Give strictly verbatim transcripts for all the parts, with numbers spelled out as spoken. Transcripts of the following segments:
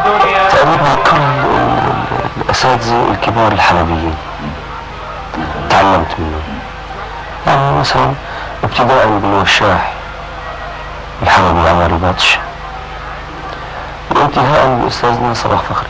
تقريبا كل الأساتذة الكبار الحلبيين تعلمت منهم، يعني مثلا ابتداء بالوشاح الحلبي عمر البطش وانتهاء بالأستاذ ناصر فخري.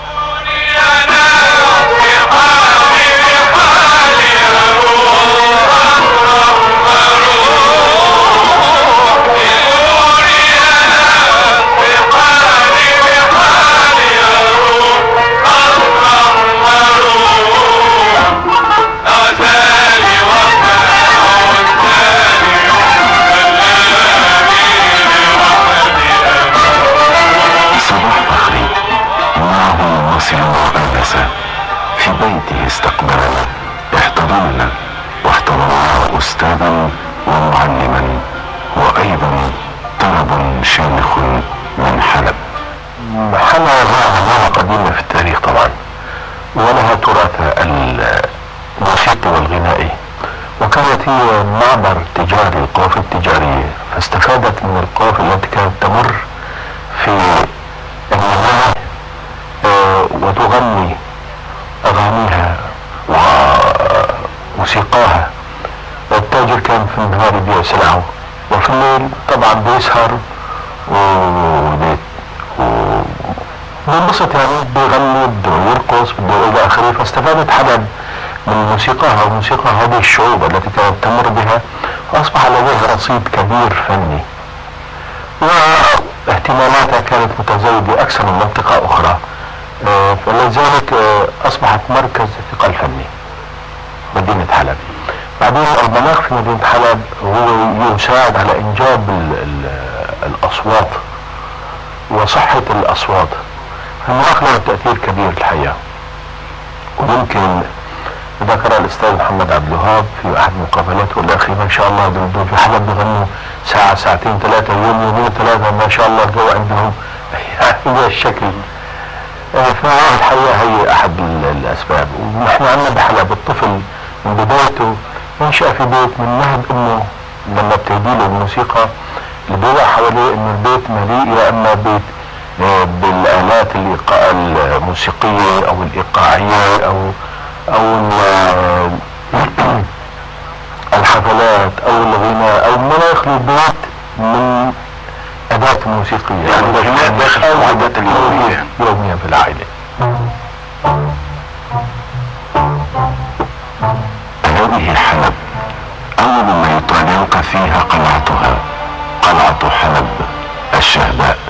في بيته استقبلنا، احتضننا واحتضننا أستاذا ومعلما وأيضا طرب شامخ من حلب. حلب لها قديمة في التاريخ طبعا، ولها تراثها الموسيقي والغنائي، وكانت هي معبر تجاري القوافل التجارية، فاستفادت من القوافل التي كانت تمر في المنام وتغني أغانيها وموسيقاها، والتاجر كان في النهار يبيع سلعه وفي الليل طبعا بيسهر وبينبسط، يعني بيغني بده يرقص بده إلى آخره. فاستفادت حلب من موسيقاها وموسيقى هذه الشعوب التي كانت تمر بها، فأصبح لديها رصيد كبير فني، واهتماماتها كانت متزايدة أكثر من منطقة أخرى، فلذلك أصبحت مركز ثقة الفني مدينة حلب. بعدين المناخ في مدينة حلب هو يساعد على إنجاب ال ال الأصوات وصحة الأصوات، المناخ له تأثير كبير الحقيقة. وممكن ذكر الأستاذ محمد عبد الوهاب في أحد مقابلاته الأخيرة ما شاء الله دول في حلب بيغنوا ساعة ساعتين ثلاثة، يوم يومين ثلاثة، ما شاء الله الجو عندهم يعني الشكل. فهذه الحقيقة هي أحد الأسباب. ونحن عندنا بحلب الطفل من بدايته ينشأ في بيت من نهب أمه، لما بتهدي له الموسيقى اللي بيوقع حواليه إنه البيت مليء يا إما بيت بالآلات الإيقاع الموسيقية أو الإيقاعية أو أو الحفلات أو الغناء، أو ما لا يخلو البيت من أداة موسيقية، يعني الغناء داخل في العادات اليومية يوميا في العائلة. هذه حلب أول ما يطالعك فيها قلعتها، قلعة حلب الشهباء.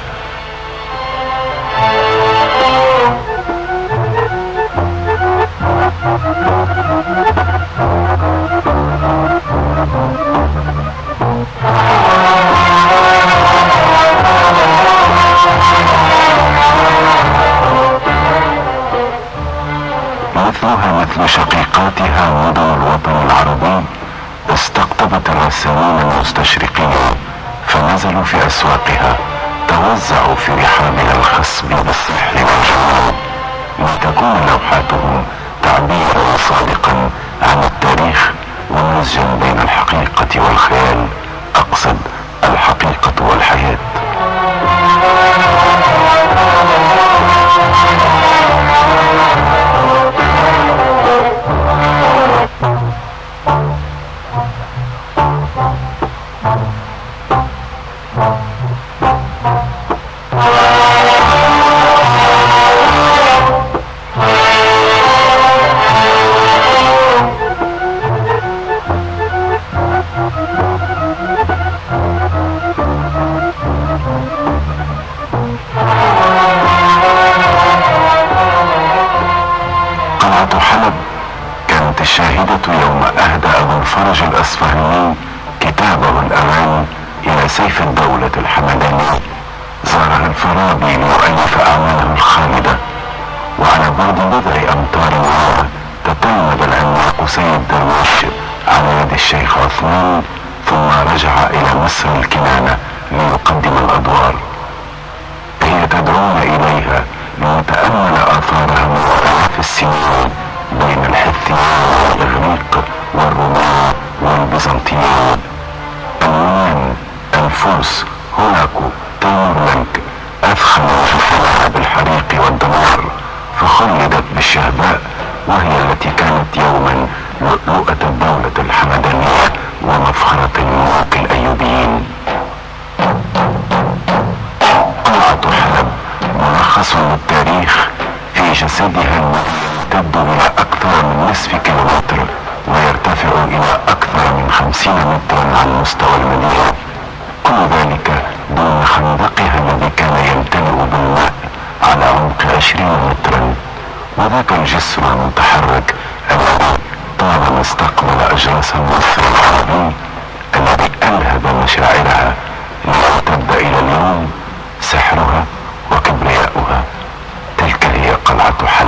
مثلها مثل شقيقاتها مدن الوطن العربي استقطبت الرسامين المستشرقين فنزلوا في أسواقها، توزعوا في رحابها الخصب بالسحر والجمال، لتكون لوحاتهم تعبيرا صادقا عن التاريخ ومزجا بين الحقيقة والخيال، أقصد الحقيقة والحياة. يوم أهدى أبو الفرج الأصفهاني كتابه الأمان إلى سيف الدولة الحمداني، زارها الفارابي ليؤلف أعماله الخالدة، وعلى بعد بضع أمتار منها تتلمذ العملاق سيد درويش على يد الشيخ عثمان، ثم رجع إلى مصر الكنانة ليقدم الأدوار. هي تدعونا إليها لنتأمل آثارها من آلاف السنين بين الحثيين والإغريق والرومان والبيزنطيين. اليونان، الفرس، هولاكو، تيمورلنك أثخنوا جفنها بالحرير ترسم التاريخ في جسدها الذي يمتد إلى أكثر من نصف كيلومتر ويرتفع إلى أكثر من خمسين مترا عن مستوى المدينة، كل ذلك دون خندقها الذي كان يمتلئ بالماء على عمق عشرين مترا. وذاك الجسر المتحرك الذي طالما استقبل أجراس النصر العربي الذي ألهب مشاعرها ليمتد إلى اليوم سحرها وكبرياؤها. تلك هي قلعة حلب.